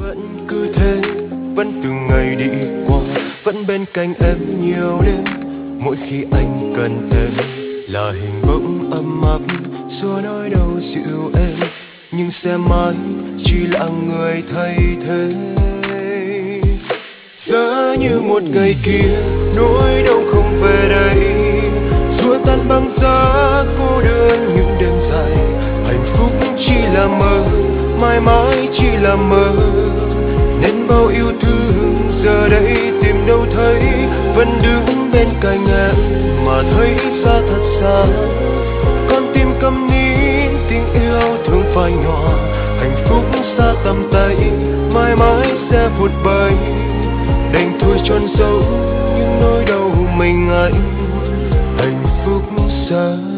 Vẫn cứ thế, vẫn từng ngày đi qua, vẫn bên cạnh em nhiều đêm. Mỗi khi anh cần em là hình bóng ấm áp, xua nỗi đau dịu em, nhưng sẽ mãi chỉ là người thay thế. Giá như một ngày kia nỗi đau không về đây, xua tan băng giá cô đơn những đêm dài. Hạnh phúc chỉ là mơ, mãi mãi chỉ là mơ, nên bao yêu thương giờ đây tìm đâu thấy. Vẫn đứng bên cạnh em mà thấy xa thật xa, con tim câm nín tiếng yêu thương phai nhòa. Hạnh phúc xa tầm tay, mãi mãi sẽ vụt bay, đành thôi chôn sâu những nỗi đau mình anh. Hạnh phúc xa